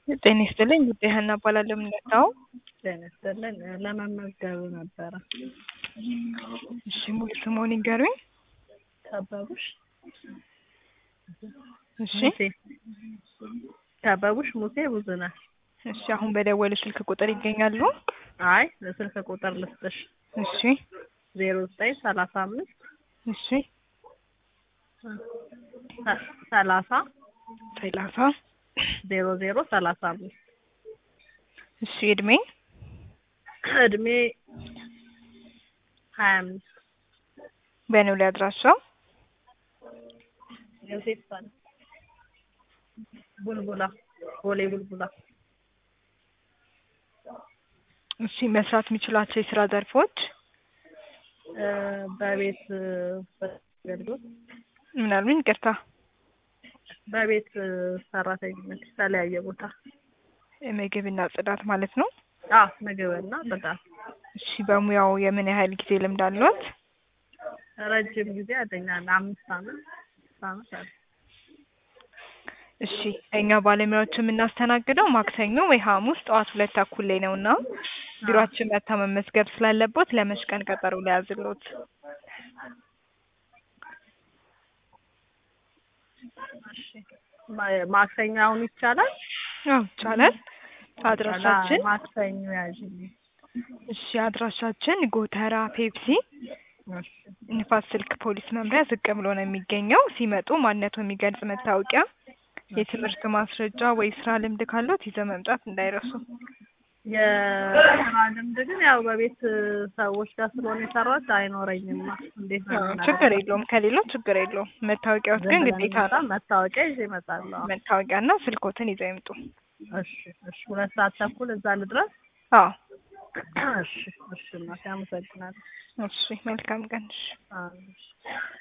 ጤና ይስጥልኝ ጉዳይ ሀና እባላለሁ። የምንመጣው ጤና ይስጥልኝ ለመመዝገብ ነበረ። እሺ ሙሉ ስምዎን ይንገሩኝ? ከበቡሽ እሺ ሙሴ ከበቡሽ ሙሴ ብዙነህ። እሺ አሁን በደወሉ ስልክ ቁጥር ይገኛሉ? አይ ለስልክ ቁጥር ልስጥሽ። እሺ 0935 እሺ 30 30 0035 እሺ እድሜ 25 በመኖሪያ አድራሻው ዮሴፍሰን ቡልቡላ ቦሌ ቡልቡላ። እሺ መስራት የሚችሏቸው የስራ ዘርፎች? በቤት አገልግሎት ምናልባት ይቅርታ በቤት ሰራተኝነት የተለያየ ቦታ። ምግብና ጽዳት ማለት ነው? ምግብና ጽዳት። እሺ በሙያው የምን ያህል ጊዜ ልምድ አለዎት? ረጅም ጊዜ አለኝ 5 አመት አለ። እሺ እኛ ባለሙያዎች የምናስተናግደው ማክሰኞ ወይ ሐሙስ ጠዋት 2 ተኩል ላይ ነውና ቢሮአችን መጥተው መመዝገብ ስላለቦት ለመች ቀን ቀጠሮ ሊያዝልዎት? እሺ ማክሰኞ አሁን ይቻላል? አዎ ይቻላል። አድራሻችን ማክሰኞ ያዥልኝ። እሺ አድራሻችን ጎተራ ፔፕሲ እሺ ንፋስ ስልክ ፖሊስ መምሪያ ዝቅ ብሎ ነው የሚገኘው። ሲመጡ ማንነትዎን የሚገልጽ መታወቂያ፣ የትምህርት ማስረጃ ወይ ስራ ልምድ ካለዎት ይዘው መምጣት እንዳይረሱ። የስራ ልምድ ግን ያው በቤት ሰዎች ጋር ስለሆነ የሰራሁት አይኖረኝም። እንዴት ነው? ችግር የለውም ከሌሎች ችግር የለውም። መታወቂያዎት ግን ግዴታ ነው። መታወቂያ ይዤ እመጣለሁ። መታወቂያና ስልክዎትን ይዘው ይምጡ። እሺ 2 ሰዓት ተኩል እዛ ልድረስ? አዎ እሺ እናቴ አመሰግናለሁ። እሺ መልካም ቀን። እሺ